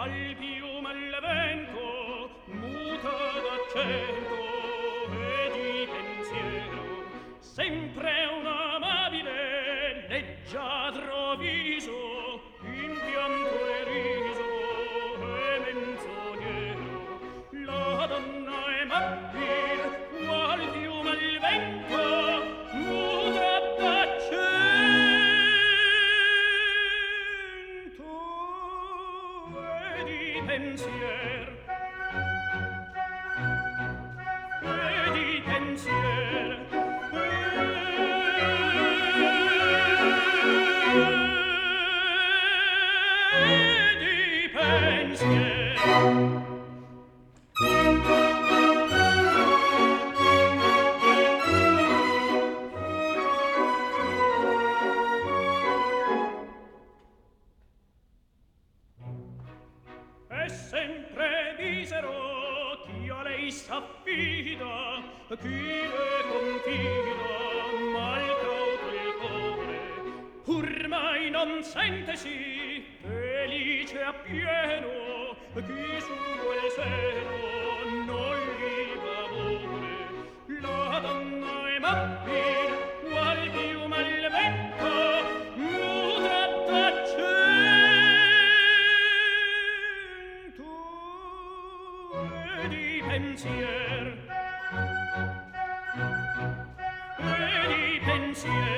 al piume al vento muta d'accento e di pensiero sempre un amabile leggiadro viso in pianto e riso e menzognero la donna è mabile qual piume al vento muta d'accento e di pensier e di pensier e di pensier e sempre misero chi a lei s'affida chi le confida mal cauto il cuore pur mai non sentesi felice appieno chi su quel seno non gli d'amore la donna è mabile qual piume al vento muta d'accento e di pensier e di pensier